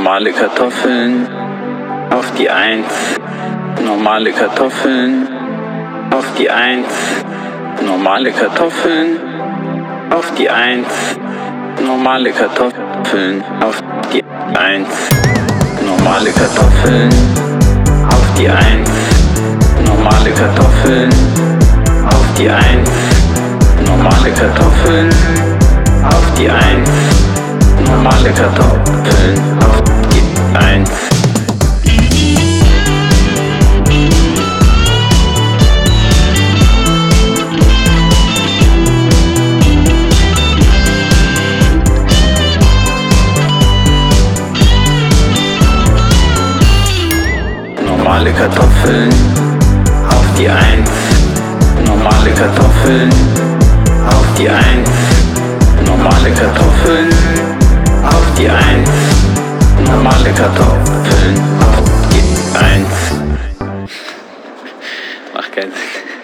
normale Kartoffeln, auf die Eins, normale Kartoffeln, auf die Eins, normale Kartoffeln, auf die Eins, normale Kartoffeln, auf die Eins, normale Kartoffeln, auf die Eins, normale Kartoffeln, auf die Eins, normale Kartoffeln, auf die Eins, normale Kartoffeln, auf die Eins. Normale Kartoffeln, auf die Eins, normale Kartoffeln, auf die Eins, normale Kartoffeln, auf die Eins, normale Kartoffeln, auf die Eins. Macht keinen Sinn.